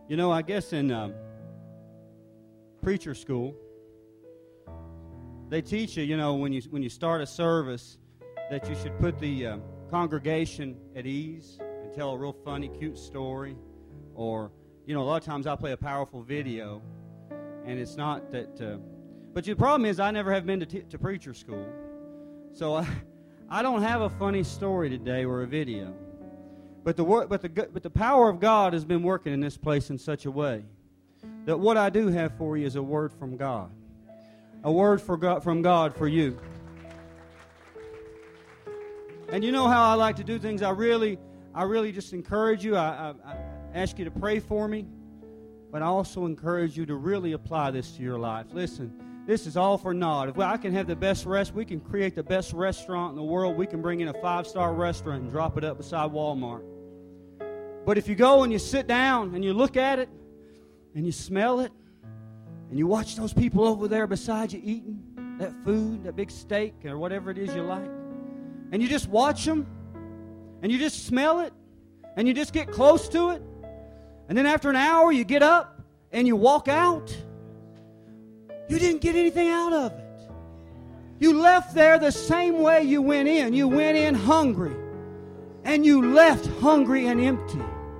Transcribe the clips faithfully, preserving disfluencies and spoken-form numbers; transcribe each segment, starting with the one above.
You know, I guess in um, preacher school, they teach you, you know, when you when you start a service, that you should put the uh, congregation at ease and tell a real funny, cute story. Or, you know, a lot of times I play a powerful video, and it's not that... Uh, but the problem is I never have been to, t- to preacher school. So I, I don't have a funny story today or a video. But the, wor- but, the, but the power of God has been working in this place in such a way that what I do have for you is a word from God. A word for God, from God for you. And you know how I like to do things. I really, I really just encourage you. I, I, I ask you to pray for me. But I also encourage you to really apply this to your life. Listen, this is all for naught. If I can have the best rest, we can create the best restaurant in the world. We can bring in a five-star restaurant and drop it up beside Walmart. But if you go and you sit down and you look at it and you smell it and you watch those people over there beside you eating that food, that big steak or whatever it is you like, and you just watch them and you just smell it and you just get close to it, and then after an hour you get up and you walk out, you didn't get anything out of it. You left there the same way you went in. You went in hungry and you left hungry and empty.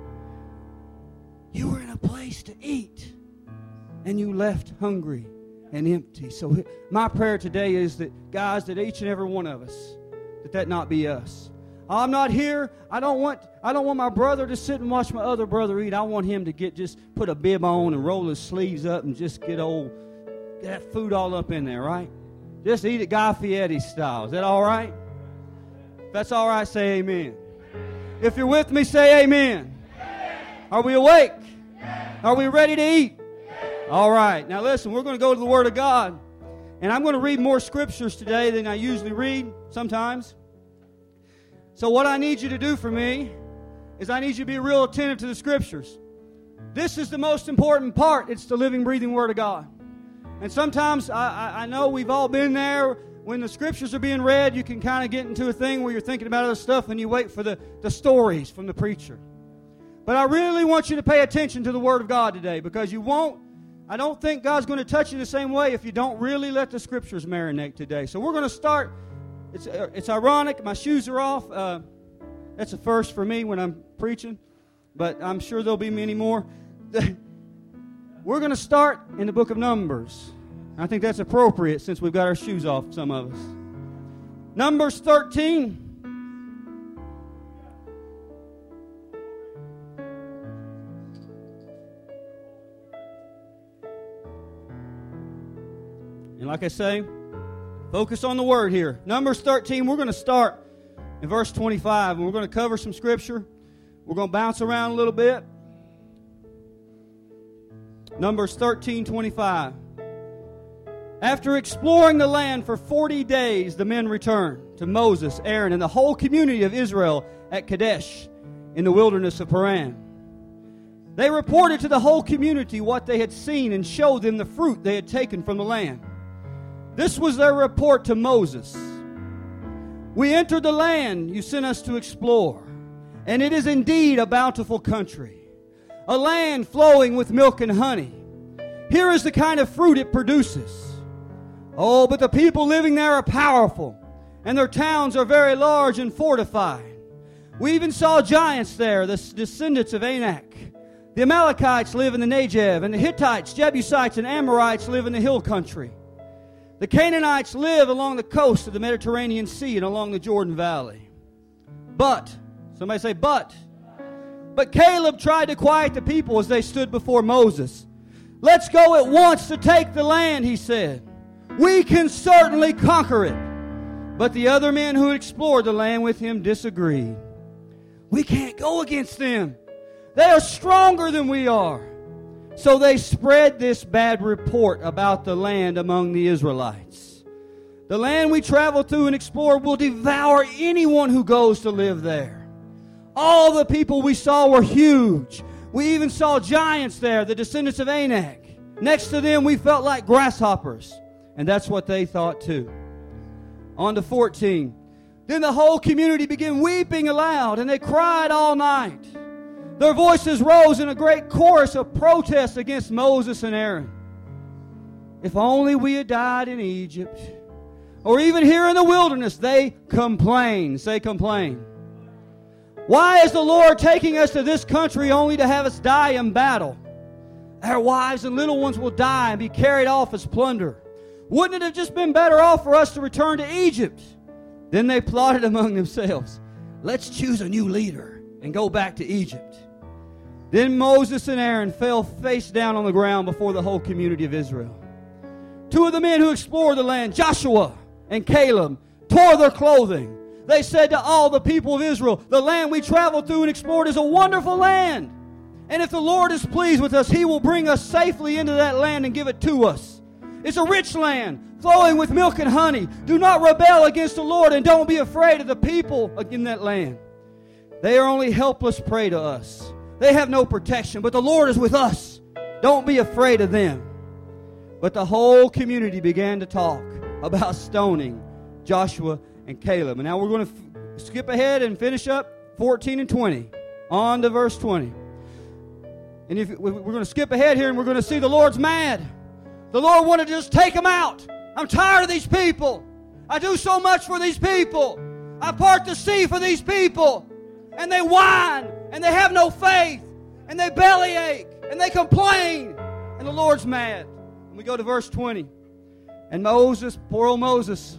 You were in a place to eat, and you left hungry and empty. So my prayer today is that, guys, that each and every one of us, that that not be us. I'm not here. I don't want I don't want my brother to sit and watch my other brother eat. I want him to get just put a bib on and roll his sleeves up and just get old, get that food all up in there, right? Just eat it Guy Fieri style. Is that all right? If that's all right, say amen. If you're with me, say amen. Are we awake? Are we ready to eat? All right. Now listen, we're going to go to the Word of God. And I'm going to read more scriptures today than I usually read sometimes. So what I need you to do for me is I need you to be real attentive to the scriptures. This is the most important part. It's the living, breathing Word of God. And sometimes I, I, I know we've all been there. When the scriptures are being read, you can kind of get into a thing where you're thinking about other stuff and you wait for the, the stories from the preacher. But I really want you to pay attention to the Word of God today, because you won't, I don't think God's going to touch you the same way if you don't really let the scriptures marinate today. So we're going to start. It's it's ironic. My shoes are off. Uh, that's a first for me when I'm preaching, but I'm sure there'll be many more. We're going to start in the book of Numbers. I think that's appropriate since we've got our shoes off, some of us. Numbers thirteen. And like I say, focus on the Word here. Numbers thirteen, we're going to start in verse twenty-five, and we're going to cover some scripture. We're going to bounce around a little bit. Numbers thirteen twenty-five. After exploring the land for forty days, the men returned to Moses, Aaron, and the whole community of Israel at Kadesh in the wilderness of Paran. They reported to the whole community what they had seen and showed them the fruit they had taken from the land. This was their report to Moses. We entered the land you sent us to explore, and it is indeed a bountiful country, a land flowing with milk and honey. Here is the kind of fruit it produces. Oh, but the people living there are powerful, and their towns are very large and fortified. We even saw giants there, the descendants of Anak. The Amalekites live in the Negev, and the Hittites, Jebusites, and Amorites live in the hill country. The Canaanites live along the coast of the Mediterranean Sea and along the Jordan Valley. But, somebody say, but. But Caleb tried to quiet the people as they stood before Moses. Let's go at once to take the land, he said. We can certainly conquer it. But the other men who explored the land with him disagreed. We can't go against them. They are stronger than we are. So they spread this bad report about the land among the Israelites. The land we travel through and explore will devour anyone who goes to live there. All the people we saw were huge. We even saw giants there, the descendants of Anak. Next to them, we felt like grasshoppers. And that's what they thought too. On to fourteen. Then the whole community began weeping aloud, and they cried all night. Their voices rose in a great chorus of protest against Moses and Aaron. If only we had died in Egypt, or even here in the wilderness, they complain. Say complain. Why is the Lord taking us to this country only to have us die in battle? Our wives and little ones will die and be carried off as plunder. Wouldn't it have just been better off for us to return to Egypt? Then they plotted among themselves, let's choose a new leader and go back to Egypt. Then Moses and Aaron fell face down on the ground before the whole community of Israel. Two of the men who explored the land, Joshua and Caleb, tore their clothing. They said to all the people of Israel, the land we traveled through and explored is a wonderful land. And if the Lord is pleased with us, He will bring us safely into that land and give it to us. It's a rich land, flowing with milk and honey. Do not rebel against the Lord, and don't be afraid of the people in that land. They are only helpless prey to us. They have no protection, but the Lord is with us. Don't be afraid of them. But the whole community began to talk about stoning Joshua and Caleb. And now we're going to f- skip ahead and finish up fourteen and twenty. On to verse twenty. And if we're going to skip ahead here and we're going to see the Lord's mad. The Lord wanted to just take them out. I'm tired of these people. I do so much for these people. I part the sea for these people. And they whine. And they have no faith. And they bellyache. And they complain. And the Lord's mad. And we go to verse twenty. And Moses, poor old Moses,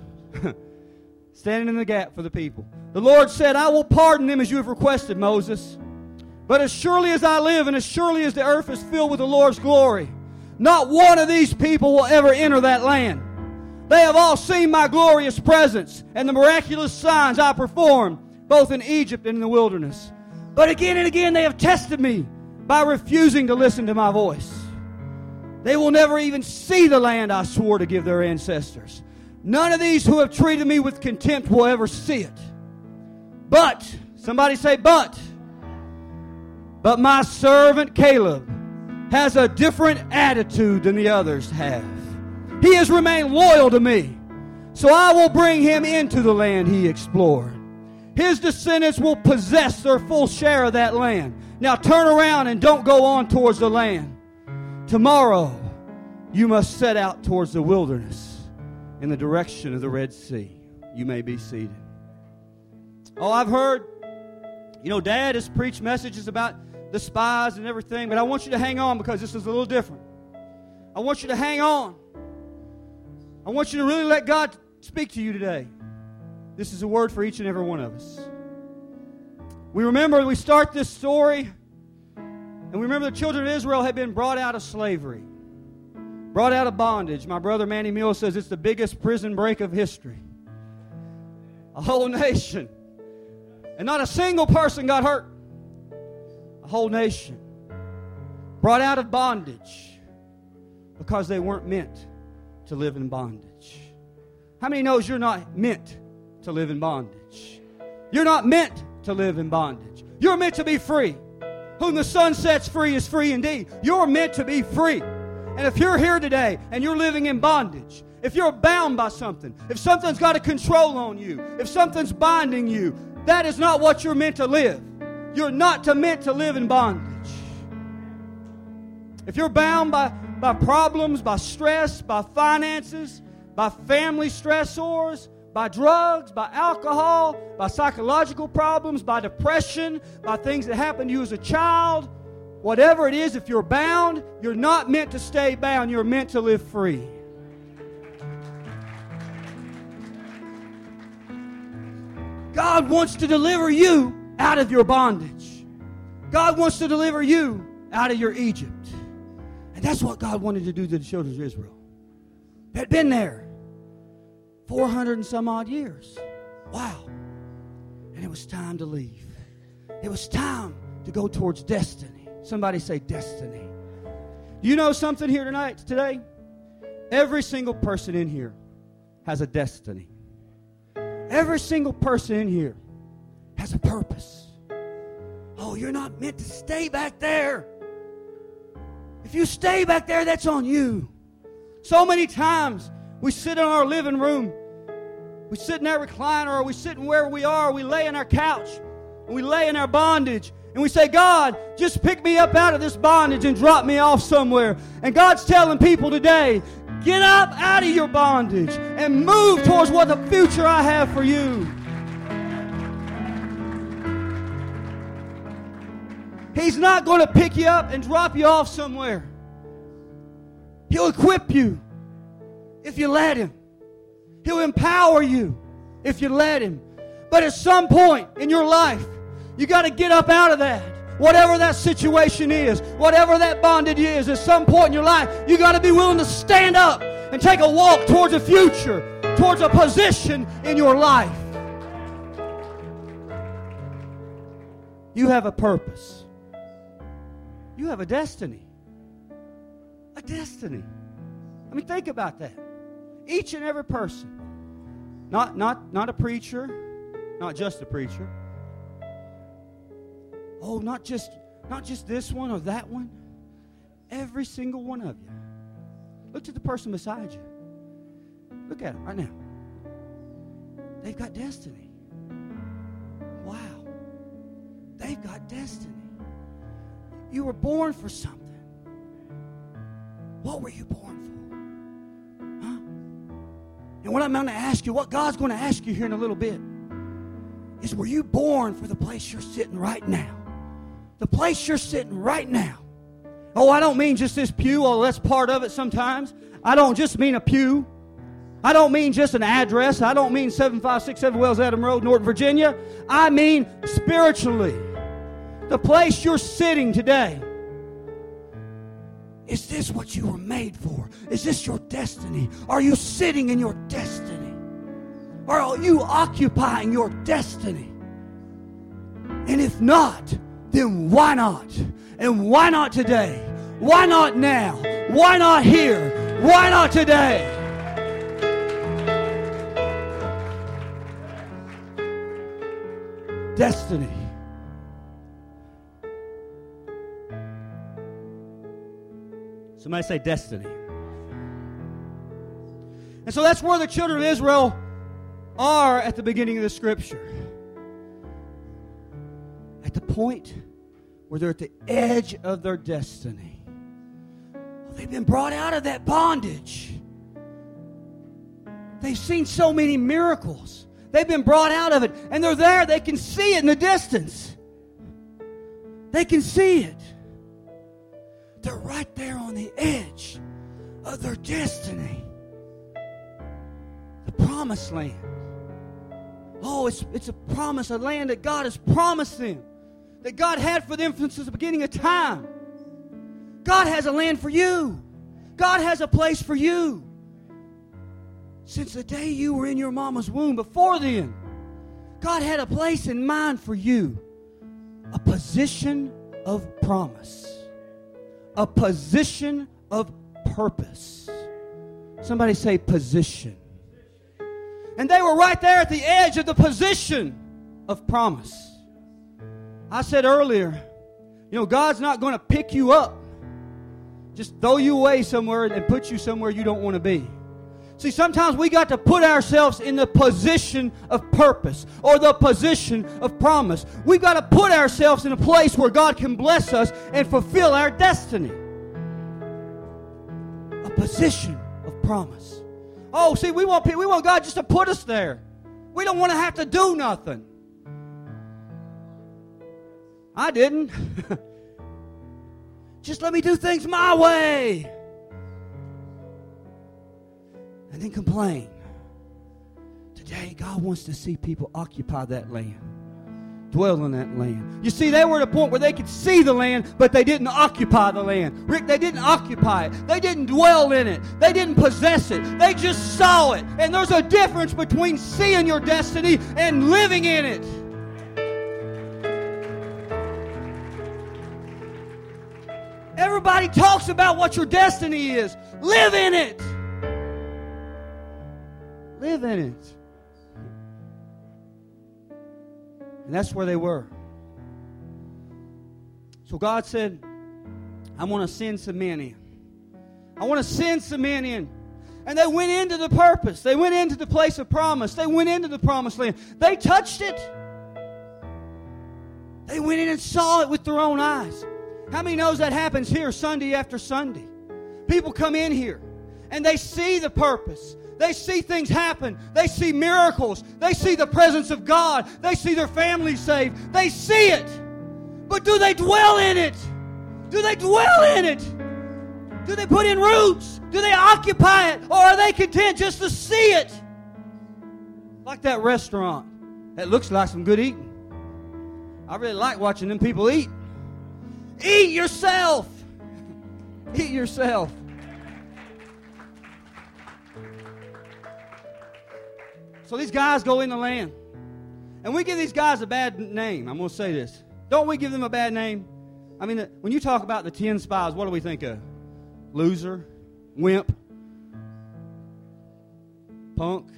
standing in the gap for the people. The Lord said, I will pardon them as you have requested, Moses. But as surely as I live and as surely as the earth is filled with the Lord's glory, not one of these people will ever enter that land. They have all seen my glorious presence and the miraculous signs I performed, both in Egypt and in the wilderness. But again and again they have tested me by refusing to listen to my voice. They will never even see the land I swore to give their ancestors. None of these who have treated me with contempt will ever see it. But, somebody say but. But my servant Caleb has a different attitude than the others have. He has remained loyal to me. So I will bring him into the land he explored. His descendants will possess their full share of that land. Now turn around and don't go on towards the land. Tomorrow you must set out towards the wilderness in the direction of the Red Sea. You may be seated. Oh, I've heard, you know, Dad has preached messages about the spies and everything, but I want you to hang on because this is a little different. I want you to hang on. I want you to really let God speak to you today. This is a word for each and every one of us. We remember we start this story, and we remember the children of Israel had been brought out of slavery, brought out of bondage. My brother Manny Mills says it's the biggest prison break of history. A whole nation. And not a single person got hurt. A whole nation brought out of bondage because they weren't meant to live in bondage. How many knows you're not meant to live in bondage? You're not meant to live in bondage. You're meant to be free. Whom the Son sets free is free indeed. You're meant to be free. And if you're here today and you're living in bondage, if you're bound by something, if something's got a control on you, if something's binding you, that is not what you're meant to live. You're not to meant to live in bondage. If you're bound by, by problems, by stress, by finances, by family stressors, by drugs, by alcohol, by psychological problems, by depression, by things that happened to you as a child, whatever it is, if you're bound, you're not meant to stay bound. You're meant to live free. God wants to deliver you out of your bondage. God wants to deliver you out of your Egypt. And that's what God wanted to do to the children of Israel. They'd been there four hundred and some odd years. Wow. And it was time to leave. It was time to go towards destiny. Somebody say destiny. Do you know something here tonight, today? Every single person in here has a destiny. Every single person in here has a purpose. Oh, you're not meant to stay back there. If you stay back there, that's on you. So many times we sit in our living room, we sit in that recliner, or we sit in where we are, we lay in our couch, and we lay in our bondage, And we say, God, just pick me up out of this bondage and drop me off somewhere. And God's telling people today, get up out of your bondage and move towards what the future I have for you. He's not going to pick you up and drop you off somewhere. He'll equip you if you let Him. He'll empower you if you let Him. But at some point in your life, you got to get up out of that. Whatever that situation is, whatever that bondage is, at some point in your life, you got to be willing to stand up and take a walk towards a future, towards a position in your life. You have a purpose. You have a destiny. A destiny. I mean, think about that. Each and every person. Not, not, not a preacher. Not just a preacher. Oh, not just, not just this one or that one. Every single one of you. Look to the person beside you. Look at them right now. They've got destiny. Wow. They've got destiny. You were born for something. What were you born for? Huh? And what I'm going to ask you, what God's going to ask you here in a little bit, is were you born for the place you're sitting right now? The place you're sitting right now. Oh, I don't mean just this pew, although that's part of it sometimes. I don't just mean a pew. I don't mean just an address. I don't mean seven five six seven Wells Adam Road, Norton, Virginia. I mean spiritually. The place you're sitting today. Is this what you were made for? Is this your destiny? Are you sitting in your destiny? Or are you occupying your destiny? And if not, then why not? And why not today? Why not now? Why not here? Why not today? Destiny. Somebody say destiny. And so that's where the children of Israel are at the beginning of the Scripture. At the point where they're at the edge of their destiny. They've been brought out of that bondage. They've seen so many miracles. They've been brought out of it. And they're there. They can see it in the distance. They can see it. They're right there on the edge of their destiny. The promised land. Oh, it's, it's a promise, a land that God has promised them. That God had for them since the beginning of time. God has a land for you. God has a place for you. Since the day you were in your mama's womb, before then, God had a place in mind for you. A position of promise. A position of purpose. Somebody say position. And they were right there at the edge of the position of promise. I said earlier, you know, God's not going to pick you up, just throw you away somewhere and put you somewhere you don't want to be. See, sometimes we got to put ourselves in the position of purpose or the position of promise. We've got to put ourselves in a place where God can bless us and fulfill our destiny. A position of promise. Oh, see, we want we want God just to put us there. We don't want to have to do nothing. I didn't. Just let me do things my way. And then complain. Today, God wants to see people occupy that land. Dwell in that land. You see, they were at a point where they could see the land, but they didn't occupy the land. Rick, they didn't occupy it. They didn't dwell in it. They didn't possess it. They just saw it. And there's a difference between seeing your destiny and living in it. Everybody talks about what your destiny is. Live in it. Live in it. And that's where they were. So God said, I want to send some men in. I want to send some men in. And they went into the purpose. They went into the place of promise. They went into the promised land. They touched it. They They went in and saw it with their own eyes. How many knows that happens here Sunday after Sunday? People come in here and they see the purpose. They see things happen. They see miracles. They see the presence of God. They see their family saved. They see it. But do they dwell in it? Do they dwell in it? Do they put in roots? Do they occupy it? Or are they content just to see it? Like that restaurant. That looks like some good eating. I really like watching them people eat. Eat yourself. Eat yourself. So these guys go in the land. And we give these guys a bad name. I'm going to say this. Don't we give them a bad name? I mean, when you talk about the ten spies, what do we think of? Loser, wimp, punk,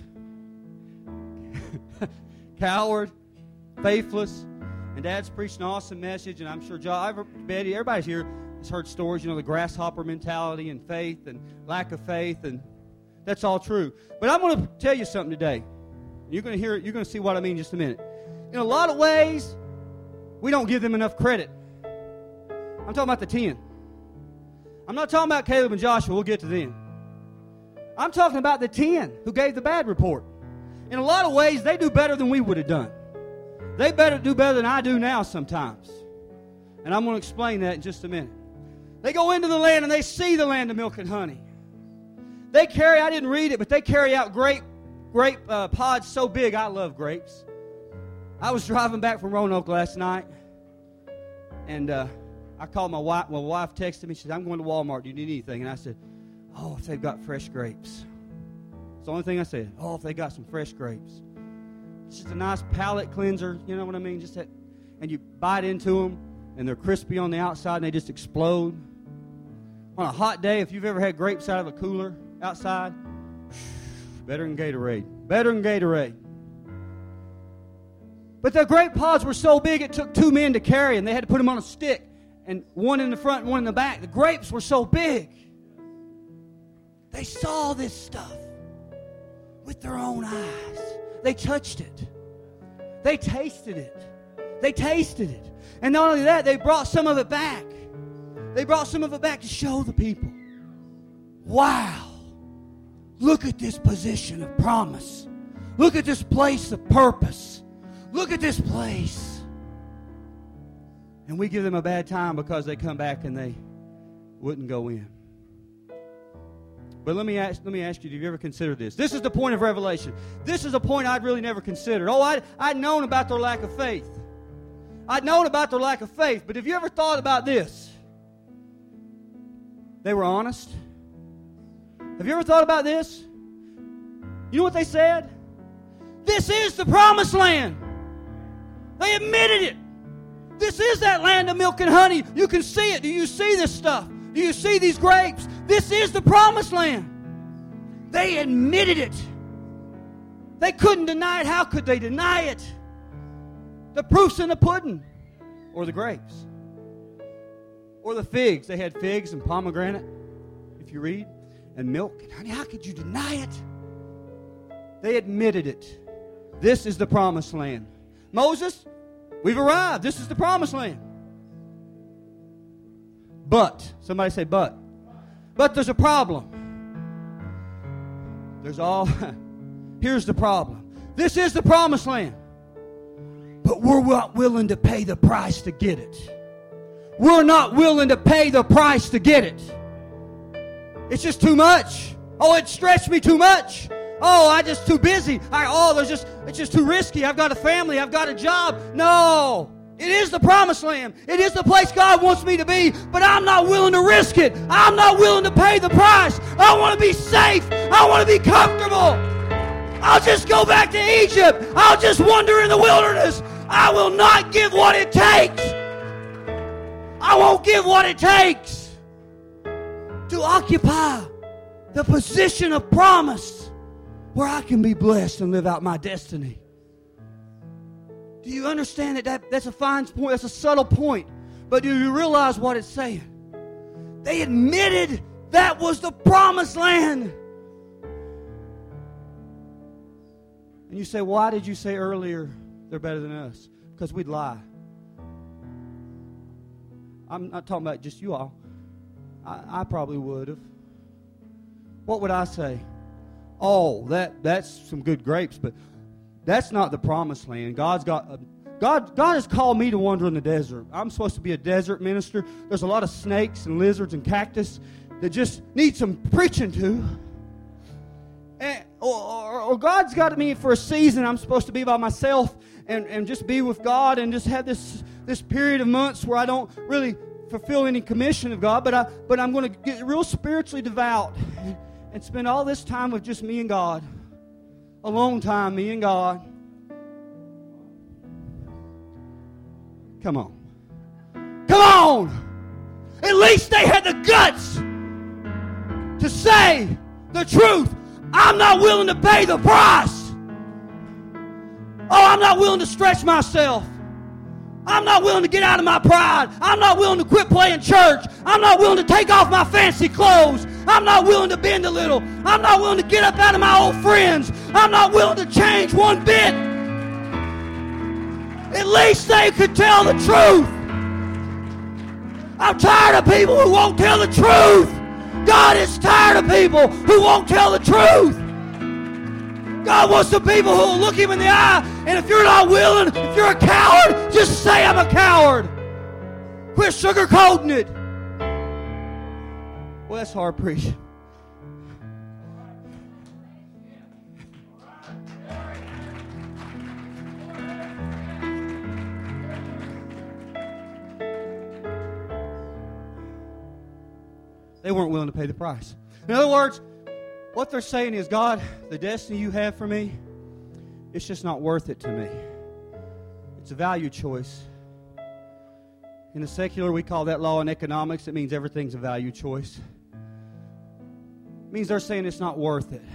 coward, faithless. And Dad's preached an awesome message, and I'm sure John, Betty, everybody's here has heard stories, you know, the grasshopper mentality and faith and lack of faith, and that's all true. But I'm going to tell you something today. You're going to hear it. You're going to see what I mean in just a minute. In a lot of ways, we don't give them enough credit. I'm talking about the ten. I'm not talking about Caleb and Joshua. We'll get to them. I'm talking about the ten who gave the bad report. In a lot of ways, they do better than we would have done. They better do better than I do now sometimes. And I'm going to explain that in just a minute. They go into the land and they see the land of milk and honey. They carry, I didn't read it, but they carry out grape, grape uh, pods so big. I love grapes. I was driving back from Roanoke last night, and uh, I called my wife. My wife texted me. She said, I'm going to Walmart. Do you need anything? And I said, oh, if they've got fresh grapes. It's the only thing I said. Oh, if they got some fresh grapes. It's just a nice palate cleanser. You know what I mean? Just that, and you bite into them, and they're crispy on the outside, and they just explode. On a hot day, if you've ever had grapes out of a cooler outside, better than Gatorade. Better than Gatorade. But the grape pods were so big, it took two men to carry them. They had to put them on a stick, and one in the front and one in the back. The grapes were so big. They saw this stuff with their own eyes. They touched it. They tasted it. They tasted it. And not only that, they brought some of it back. They brought some of it back to show the people. Wow. Look at this position of promise. Look at this place of purpose. Look at this place. And we give them a bad time because they come back and they wouldn't go in. But let me ask, let me ask you, have you ever considered this? This is the point of revelation. This is a point I'd really never considered. Oh, I'd, I'd known about their lack of faith. I'd known about their lack of faith. But have you ever thought about this? They were honest. Have you ever thought about this? You know what they said? This is the promised land. They admitted it. This is that land of milk and honey. You can see it. Do you see this stuff? Do you see these grapes? This is the promised land. They admitted it. They couldn't deny it. How could they deny it? The proof's in the pudding. Or the grapes. Or the figs. They had figs and pomegranate, if you read, and milk. And honey, how could you deny it? They admitted it. This is the promised land. Moses, we've arrived. This is the promised land. But, somebody say but. But there's a problem. There's all, here's the problem. This is the promised land. But we're not willing to pay the price to get it. We're not willing to pay the price to get it. It's just too much. Oh, it stretched me too much. Oh, I'm just too busy. I, oh, there's just it's just too risky. I've got a family. I've got a job. No. It is the promised land. It is the place God wants me to be, but I'm not willing to risk it. I'm not willing to pay the price. I want to be safe. I want to be comfortable. I'll just go back to Egypt. I'll just wander in the wilderness. I will not give what it takes. I won't give what it takes to occupy the position of promise where I can be blessed and live out my destiny. Do you understand that, that that's a fine point, that's a subtle point, but do you realize what it's saying? They admitted that was the promised land. And you say, why did you say earlier they're better than us? Because we'd lie. I'm not talking about just you all. I, I probably would have. What would I say? Oh, that that's some good grapes, but that's not the promised land. God's got a, God. God has called me to wander in the desert. I'm supposed to be a desert minister. There's a lot of snakes and lizards and cactus that just need some preaching to. And, or, or, or God's got me for a season. I'm supposed to be by myself and, and just be with God and just have this this period of months where I don't really fulfill any commission of God, but I but I'm going to get real spiritually devout and, and spend all this time with just me and God. Alone time, me and God. Come on. Come on! At least they had the guts to say the truth. I'm not willing to pay the price. Oh, I'm not willing to stretch myself. I'm not willing to get out of my pride. I'm not willing to quit playing church. I'm not willing to take off my fancy clothes. I'm not willing to bend a little. I'm not willing to get up out of my old friends. I'm not willing to change one bit. At least they could tell the truth. I'm tired of people who won't tell the truth. God is tired of people who won't tell the truth. God wants the people who will look Him in the eye. And if you're not willing, if you're a coward, just say I'm a coward. Quit sugarcoating it. Well, that's hard preaching. They weren't willing to pay the price. In other words, what they're saying is, God, the destiny you have for me, it's just not worth it to me. It's a value choice. In the secular, we call that law in economics. It means everything's a value choice. It means they're saying it's not worth it.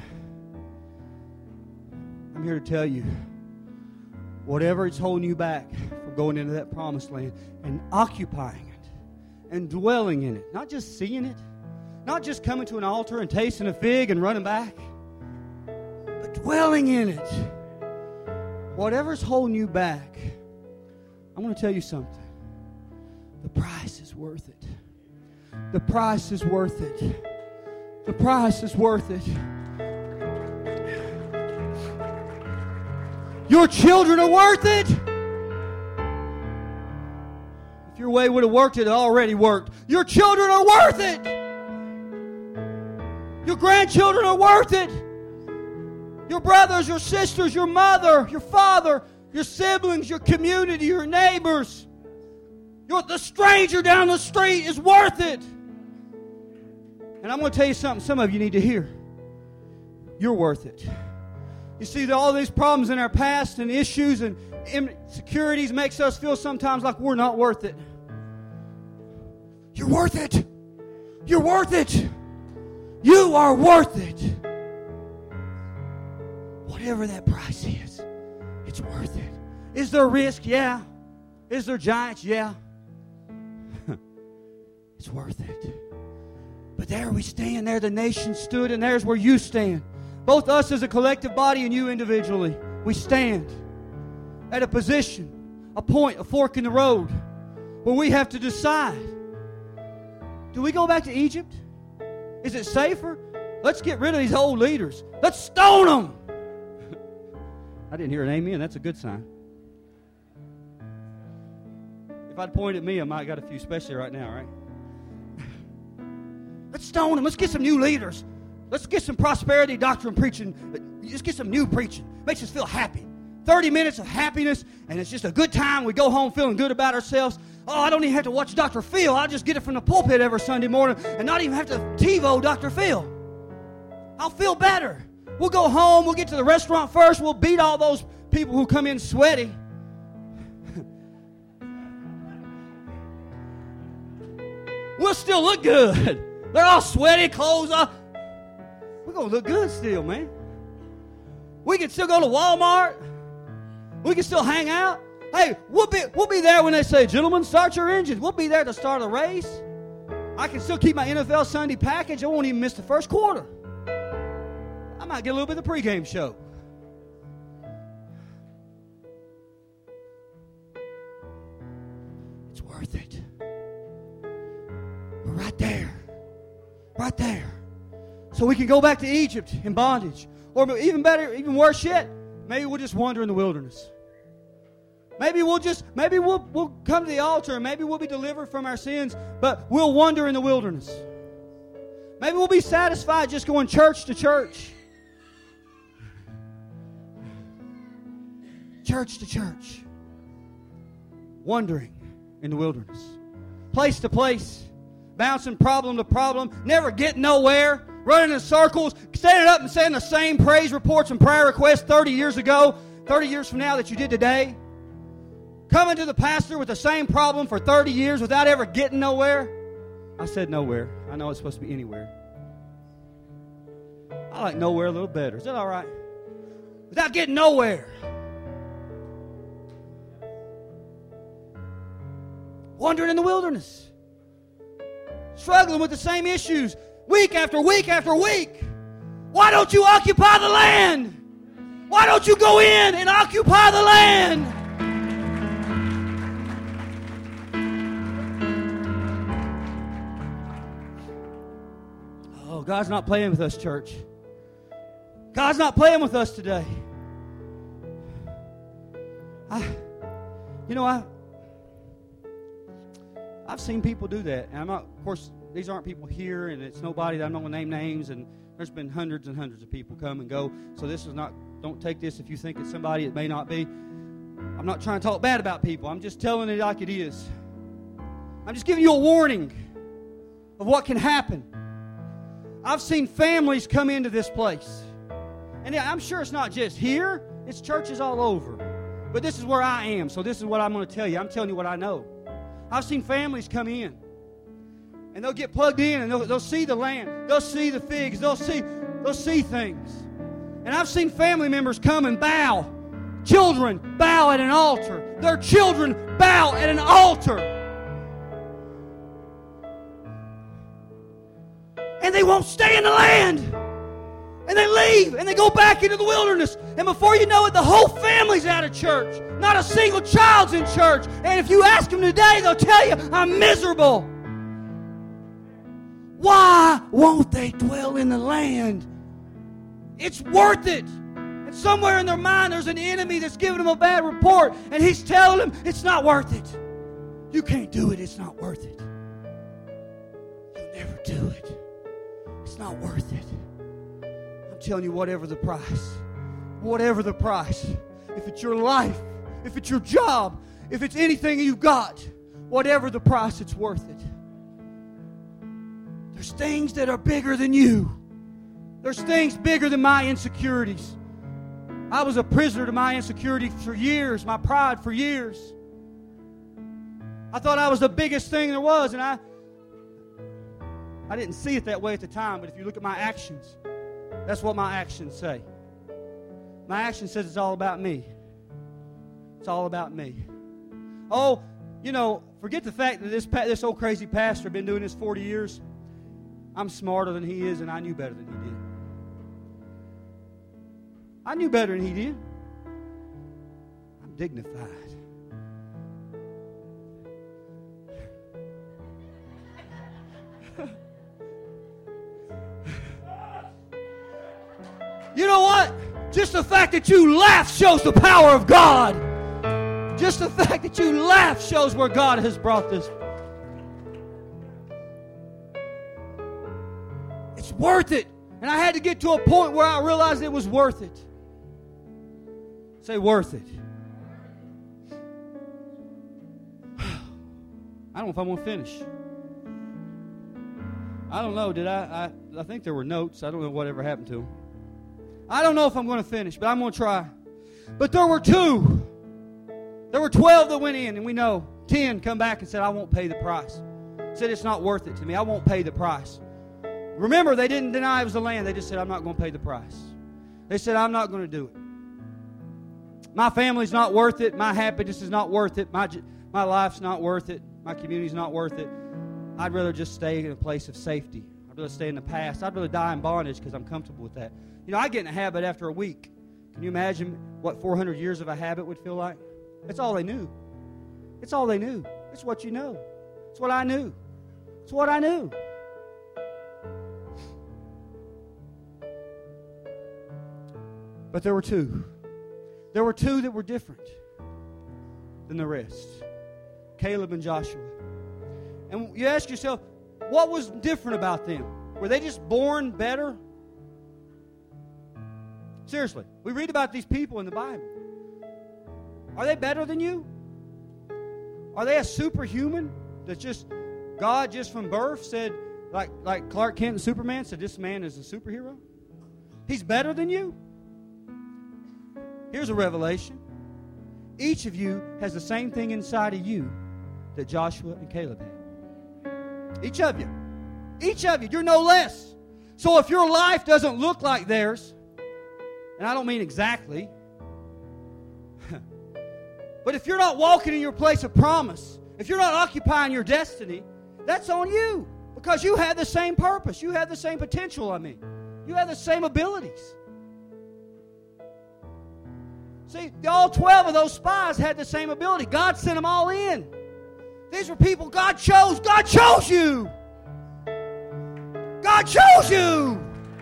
I'm here to tell you, whatever is holding you back from going into that promised land and occupying it and dwelling in it, not just seeing it, not just coming to an altar and tasting a fig and running back, but dwelling in it. Whatever's holding you back, I'm going to tell you something. The price is worth it. The price is worth it. The price is worth it. Your children are worth it. If your way would have worked, it already worked. Your children are worth it. Your grandchildren are worth it. Your brothers, your sisters, your mother, your father, your siblings, your community, your neighbors. Your, the stranger down the street is worth it. And I'm going to tell you something some of you need to hear. You're worth it. You see, all these problems in our past and issues and insecurities makes us feel sometimes like we're not worth it. You're worth it. You're worth it. You are worth it. Whatever that price is, it's worth it. Is there risk? Yeah. Is there giants? Yeah. It's worth it. But there we stand. There the nation stood, and there's where you stand. Both us as a collective body and you individually. We stand at a position, a point, a fork in the road where we have to decide. Do we go back to Egypt? Is it safer? Let's get rid of these old leaders. Let's stone them. I didn't hear an amen. That's a good sign. If I'd pointed at me, I might have got a few, especially right now, right? Let's stone them. Let's get some new leaders. Let's get some prosperity doctrine preaching. Let's get some new preaching. Makes us feel happy. thirty minutes of happiness, and it's just a good time. We go home feeling good about ourselves. Oh, I don't even have to watch Doctor Phil. I'll just get it from the pulpit every Sunday morning and not even have to TiVo Doctor Phil. I'll feel better. We'll go home. We'll get to the restaurant first. We'll beat all those people who come in sweaty. We'll still look good. They're all sweaty, clothes off. We're going to look good still, man. We can still go to Walmart. We can still hang out. Hey, we'll be, we'll be there when they say, gentlemen, start your engines. We'll be there to start a race. I can still keep my N F L Sunday package. I won't even miss the first quarter. I might get a little bit of the pregame show. It's worth it. Right there. So we can go back to Egypt in bondage. Or even better, even worse yet, maybe we'll just wander in the wilderness. Maybe we'll just, maybe we'll, we'll come to the altar and maybe we'll be delivered from our sins, but we'll wander in the wilderness. Maybe we'll be satisfied just going church to church. Church to church. Wandering in the wilderness. Place to place. Bouncing problem to problem. Never getting nowhere. Running in circles. Standing up and saying the same praise reports and prayer requests thirty years ago. thirty years from now that you did today. Coming to the pastor with the same problem for thirty years without ever getting nowhere. I said nowhere. I know it's supposed to be anywhere. I like nowhere a little better. Is that all right? Without getting nowhere. Wandering in the wilderness. Struggling with the same issues. Week after week after week. Why don't you occupy the land? Why don't you go in and occupy the land? Oh, God's not playing with us, church. God's not playing with us today. I, you know, I, I've seen people do that. And I'm not, of course, these aren't people here, and it's nobody that I'm not going to name names, and there's been hundreds and hundreds of people come and go. So this is not, don't take this if you think it's somebody it may not be. I'm not trying to talk bad about people. I'm just telling it like it is. I'm just giving you a warning of what can happen. I've seen families come into this place. And I'm sure it's not just here. It's churches all over. But this is where I am, so this is what I'm going to tell you. I'm telling you what I know. I've seen families come in. And they'll get plugged in and they'll, they'll see the land. They'll see the figs. They'll see, they'll see things. And I've seen family members come and bow. Children bow at an altar. Their children bow at an altar. And they won't stay in the land. And they leave and they go back into the wilderness. And before you know it, the whole family's out of church. Not a single child's in church. And if you ask them today, they'll tell you, I'm miserable. Why won't they dwell in the land? It's worth it. And somewhere in their mind, there's an enemy that's giving them a bad report. And he's telling them, it's not worth it. You can't do it. It's not worth it. You'll never do it. It's not worth it. I'm telling you, whatever the price, whatever the price, if it's your life, if it's your job, if it's anything you've got, whatever the price, it's worth it. There's things that are bigger than you. There's things bigger than my insecurities. I was a prisoner to my insecurity for years, my pride for years. I thought I was the biggest thing there was, and I I didn't see it that way at the time, but if you look at my actions, that's what my actions say. My action says it's all about me. It's all about me. Oh, you know, forget the fact that this this old crazy pastor been doing this forty years. I'm smarter than he is, and I knew better than he did. I knew better than he did. I'm dignified. You know what? Just the fact that you laugh shows the power of God. Just the fact that you laugh shows where God has brought this. It's worth it. And I had to get to a point where I realized it was worth it. Say worth it. I don't know if I'm going to finish. I don't know. Did I, I? I think there were notes. I don't know whatever happened to them. I don't know if I'm going to finish, but I'm going to try. But there were two. There were twelve that went in, and we know ten come back and said, I won't pay the price. Said it's not worth it to me. I won't pay the price. Remember, they didn't deny it was the land. They just said, I'm not going to pay the price. They said, I'm not going to do it. My family's not worth it. My happiness is not worth it. My, my life's not worth it. My community's not worth it. I'd rather just stay in a place of safety. I'd rather stay in the past. I'd rather die in bondage because I'm comfortable with that. You know, I get in a habit after a week. Can you imagine what four hundred years of a habit would feel like? It's all they knew. It's all they knew. It's what you know. It's what I knew. It's what I knew. But there were two. There were two that were different than the rest. Caleb and Joshua. And you ask yourself, what was different about them? Were they just born better? Seriously, we read about these people in the Bible. Are they better than you? Are they a superhuman that's just, God just from birth said, like, like Clark Kent and Superman said, this man is a superhero? He's better than you? Here's a revelation. Each of you has the same thing inside of you that Joshua and Caleb had. Each of you. Each of you. You're no less. So if your life doesn't look like theirs, and I don't mean exactly, but if you're not walking in your place of promise, if you're not occupying your destiny, that's on you. Because you have the same purpose. You have the same potential, I mean. You have the same abilities. See, all twelve of those spies had the same ability. God sent them all in. These were people God chose. God chose you. God chose you.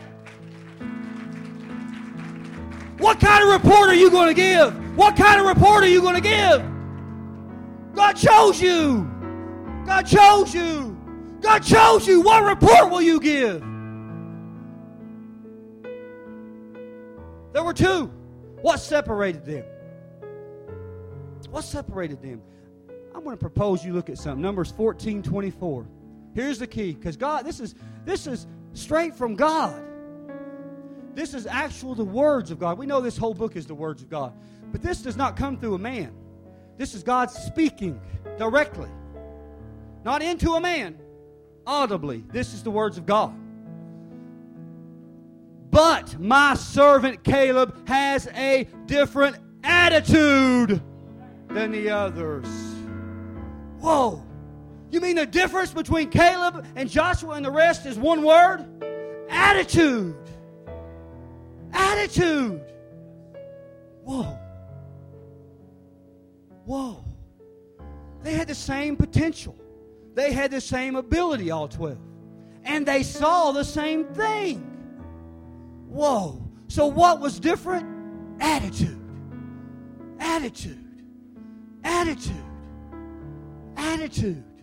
What kind of report are you going to give? What kind of report are you going to give? God chose you. God chose you. God chose you. What report will you give? There were two. What separated them? What separated them? I'm going to propose you look at something. Numbers fourteen twenty-four. Here's the key. Because God, this is, this is straight from God. This is actual the words of God. We know this whole book is the words of God. But this does not come through a man. This is God speaking directly. Not into a man. Audibly. This is the words of God. But my servant Caleb has a different attitude than the others. Whoa. You mean the difference between Caleb and Joshua and the rest is one word? Attitude. Attitude. Whoa. Whoa. They had the same potential. They had the same ability, all twelve. And they saw the same thing. Whoa. So what was different? Attitude. Attitude. Attitude. Attitude.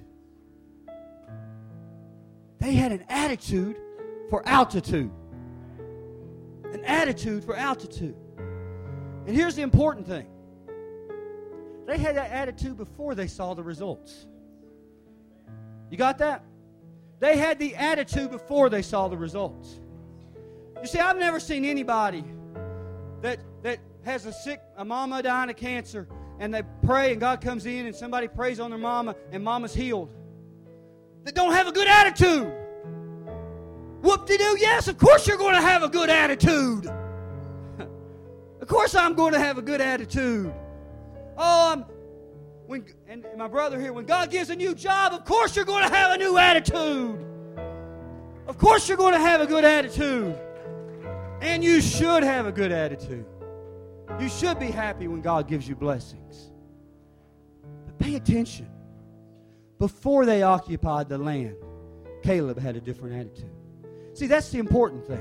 They had an attitude for altitude. An attitude for altitude. And here's the important thing. They had that attitude before they saw the results. You got that? They had the attitude before they saw the results. You see, I've never seen anybody that that has a sick, a mama dying of cancer, and they pray and God comes in and somebody prays on their mama and mama's healed, that don't have a good attitude. Whoop-de-doo, yes, of course you're going to have a good attitude. Of course I'm going to have a good attitude. Oh, I'm, when, and my brother here, when God gives a new job, of course you're going to have a new attitude. Of course you're going to have a good attitude. And you should have a good attitude. You should be happy when God gives you blessings. But pay attention. Before they occupied the land, Caleb had a different attitude. See, that's the important thing.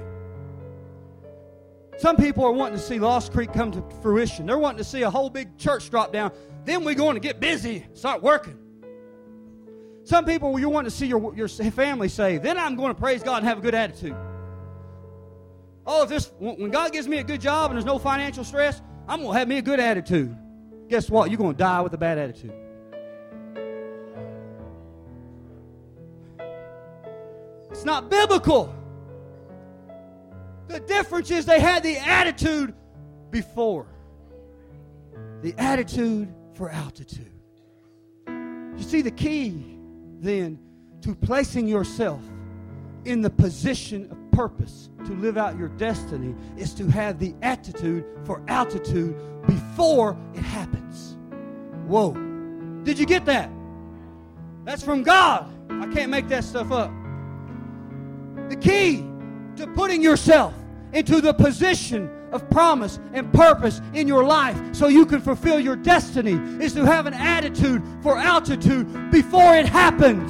Some people are wanting to see Lost Creek come to fruition. They're wanting to see a whole big church drop down. Then we're going to get busy, start working. Some people, you're wanting to see your, your family saved. Then I'm going to praise God and have a good attitude. Oh, if this, when God gives me a good job and there's no financial stress, I'm going to have me a good attitude. Guess what? You're going to die with a bad attitude. It's not biblical. The difference is they had the attitude before. The attitude for altitude. You see, the key then to placing yourself in the position of purpose to live out your destiny is to have the attitude for altitude before it happens. Whoa. Did you get that? That's from God. I can't make that stuff up. The key to putting yourself into the position of promise and purpose in your life so you can fulfill your destiny is to have an attitude for altitude before it happens.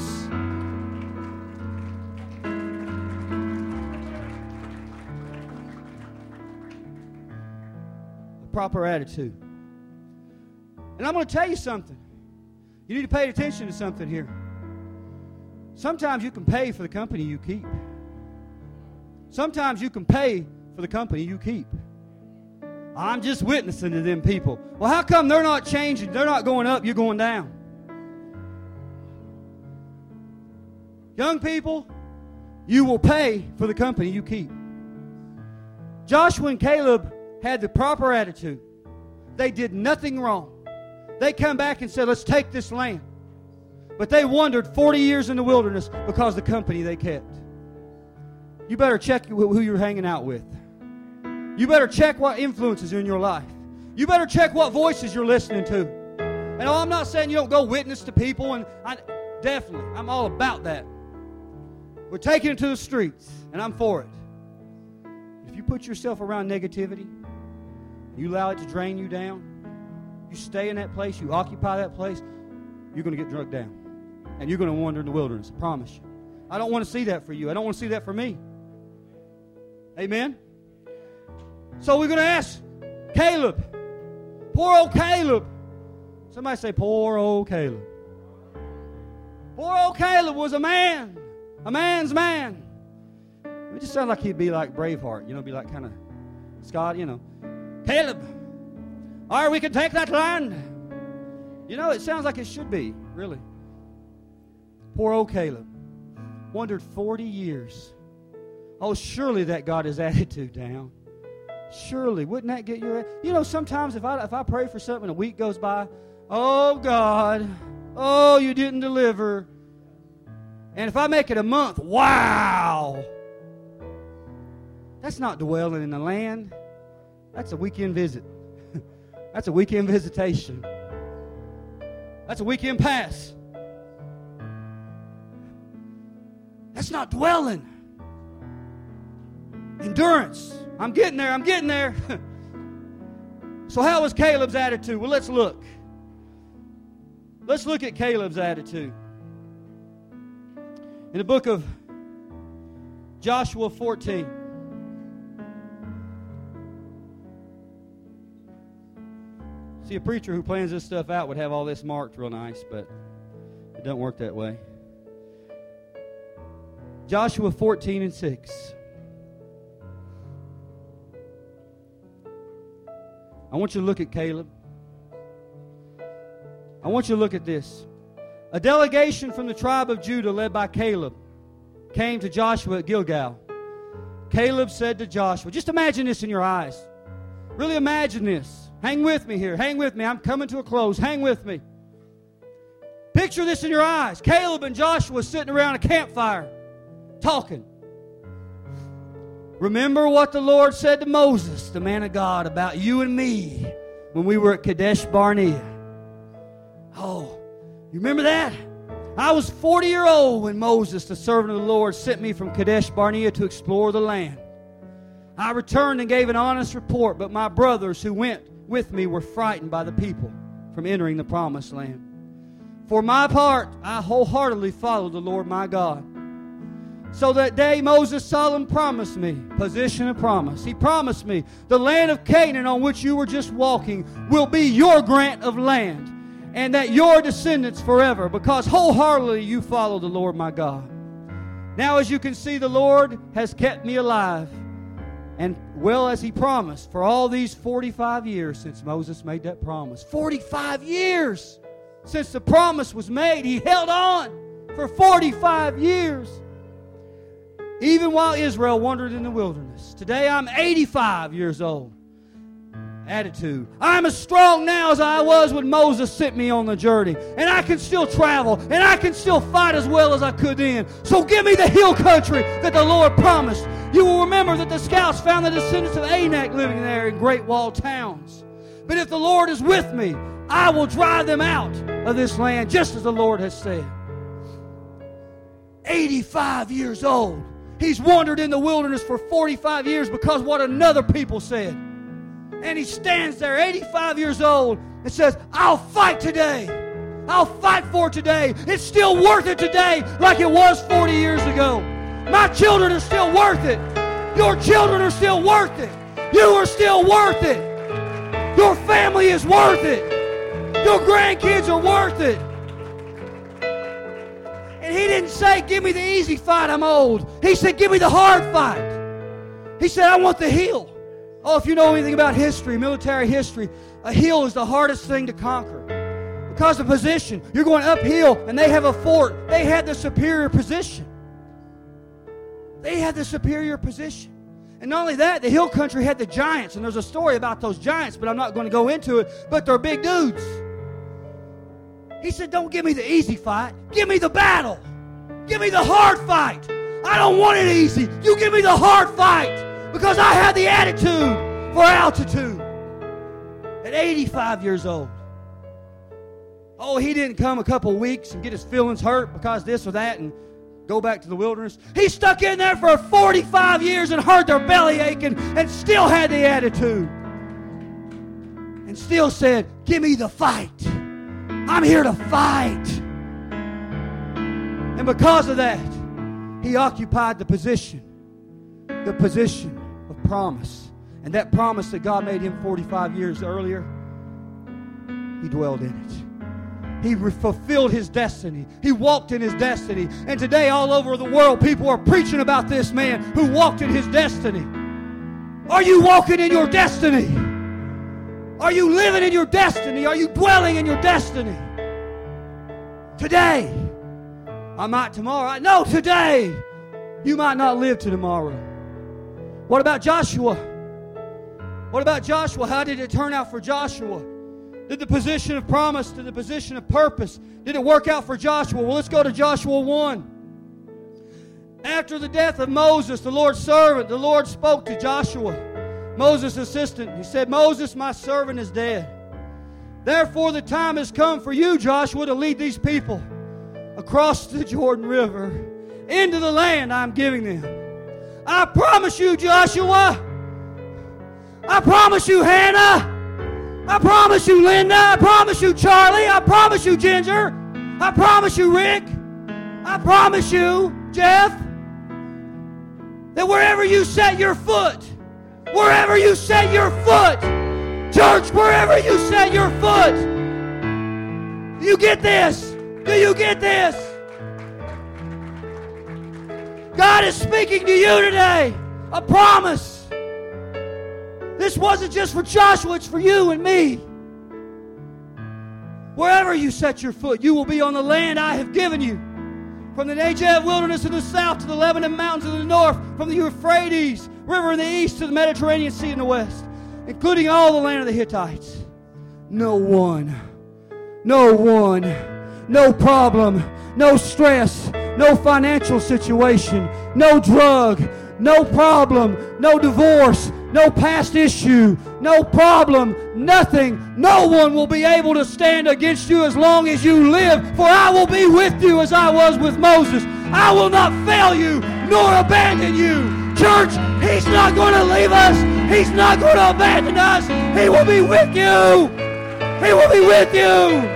proper attitude. And I'm going to tell you something. You need to pay attention to something here. Sometimes you can pay for the company you keep. Sometimes you can pay for the company you keep. I'm just witnessing to them people. Well, how come they're not changing? They're not going up, you're going down. Young people, you will pay for the company you keep. Joshua and Caleb had the proper attitude. They did nothing wrong. They come back and said, let's take this land. But they wandered forty years in the wilderness because of the company they kept. You better check who you're hanging out with. You better check what influences are in your life. You better check what voices you're listening to. And oh, I'm not saying you don't go witness to people, and I, definitely, I'm all about that. We're taking it to the streets, and I'm for it. If you put yourself around negativity, you allow it to drain you down, you stay in that place, you occupy that place, you're going to get drugged down. And you're going to wander in the wilderness, I promise you. I don't want to see that for you. I don't want to see that for me. Amen? So we're going to ask Caleb. Poor old Caleb. Somebody say, poor old Caleb. Poor old Caleb was a man. A man's man. It just sounds like he'd be like Braveheart. You know, be like kind of Scott, you know. Caleb. All right, we can take that land. You know, it sounds like it should be, really. Poor old Caleb. Wandered forty years. Oh, surely that got his attitude down. Surely, wouldn't that get your... You know, sometimes if I if I pray for something and a week goes by, oh, God, oh, you didn't deliver. And if I make it a month, wow. That's not dwelling in the land. That's a weekend visit. That's a weekend visitation. That's a weekend pass. That's not dwelling. Endurance. I'm getting there. I'm getting there. So how was Caleb's attitude? Well, let's look. Let's look at Caleb's attitude. In the book of Joshua fourteen. See, a preacher who plans this stuff out would have all this marked real nice, but it doesn't work that way. Joshua fourteen and six. I want you to look at Caleb. I want you to look at this. A delegation from the tribe of Judah led by Caleb came to Joshua at Gilgal. Caleb said to Joshua, just imagine this in your eyes. Really imagine this. Hang with me here. Hang with me. I'm coming to a close. Hang with me. Picture this in your eyes. Caleb and Joshua sitting around a campfire talking. Remember what the Lord said to Moses, the man of God, about you and me when we were at Kadesh Barnea. Oh, you remember that? I was forty years old when Moses, the servant of the Lord, sent me from Kadesh Barnea to explore the land. I returned and gave an honest report, but my brothers who went with me were frightened by the people from entering the promised land. For my part, I wholeheartedly followed the Lord my God. So that day Moses solemnly promised me, position of promise. He promised me, the land of Canaan on which you were just walking will be your grant of land, and that your descendants forever, because wholeheartedly you follow the Lord my God. Now as you can see, the Lord has kept me alive, and well as He promised, for all these forty-five years since Moses made that promise. forty-five years since the promise was made. He held on for forty-five years. Even while Israel wandered in the wilderness. Today I'm eighty-five years old. Attitude. I'm as strong now as I was when Moses sent me on the journey. And I can still travel. And I can still fight as well as I could then. So give me the hill country that the Lord promised. You will remember that the scouts found the descendants of Anak living there in great walled towns. But if the Lord is with me, I will drive them out of this land, just as the Lord has said. eighty-five years old. He's wandered in the wilderness for forty-five years because what another people said. And he stands there, eighty-five years old, and says, I'll fight today. I'll fight for today. It's still worth it today like it was forty years ago. My children are still worth it. Your children are still worth it. You are still worth it. Your family is worth it. Your grandkids are worth it. And he didn't say, give me the easy fight, I'm old. He said, give me the hard fight. He said, I want the hill. Oh, if you know anything about history, military history, a hill is the hardest thing to conquer. Because of position. You're going uphill, and they have a fort. They had the superior position. They had the superior position. And not only that, the hill country had the giants. And there's a story about those giants, but I'm not going to go into it. But they're big dudes. He said, don't give me the easy fight. Give me the battle. Give me the hard fight. I don't want it easy. You give me the hard fight. Because I have the attitude for altitude. At eighty-five years old. Oh, he didn't come a couple weeks and get his feelings hurt because this or that and go back to the wilderness. He stuck in there for forty-five years and heard their belly aching and still had the attitude. And still said, give me the fight. I'm here to fight. And because of that, he occupied the position. The position of promise. And that promise that God made him forty-five years earlier, he dwelled in it. He fulfilled his destiny. He walked in his destiny. And today all over the world, people are preaching about this man who walked in his destiny. Are you walking in your destiny? Are you living in your destiny? Are you dwelling in your destiny? Today. I might tomorrow. No, today. You might not live to tomorrow. What about Joshua? What about Joshua? How did it turn out for Joshua? Did the position of promise, did the position of purpose, did it work out for Joshua? Well, let's go to Joshua one. After the death of Moses, the Lord's servant, the Lord spoke to Joshua, Moses' assistant. He said, Moses, my servant, is dead. Therefore, the time has come for you, Joshua, to lead these people across the Jordan River into the land I'm giving them. I promise you, Joshua. I promise you, Hannah. I promise you, Linda. I promise you, Charlie. I promise you, Ginger. I promise you, Rick. I promise you, Jeff, that wherever you set your foot, wherever you set your foot, church, wherever you set your foot, do you get this? Do you get this? God is speaking to you today. A promise. This wasn't just for Joshua, it's for you and me. Wherever you set your foot, you will be on the land I have given you. From the Negev wilderness in the south to the Lebanon mountains in the north, from the Euphrates River in the east to the Mediterranean Sea in the west, including all the land of the Hittites. No one, no one, no problem, no stress, no financial situation, no drug, no problem, no divorce, no past issue, no problem, nothing. No one will be able to stand against you as long as you live, for I will be with you as I was with Moses. I will not fail you nor abandon you. Church, He's not going to leave us. He's not going to abandon us. He will be with you. He will be with you.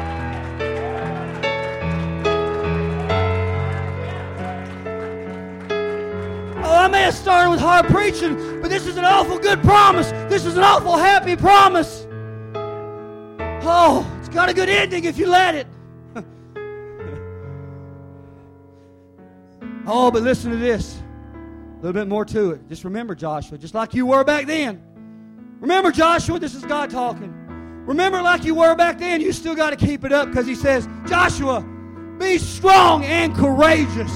I may have started with hard preaching, but this is an awful good promise. This is an awful happy promise. Oh, it's got a good ending if you let it. Oh, but listen to this. A little bit more to it. Just remember, Joshua, just like you were back then. Remember, Joshua, this is God talking. Remember like you were back then, you still got to keep it up because He says, Joshua, be strong and courageous.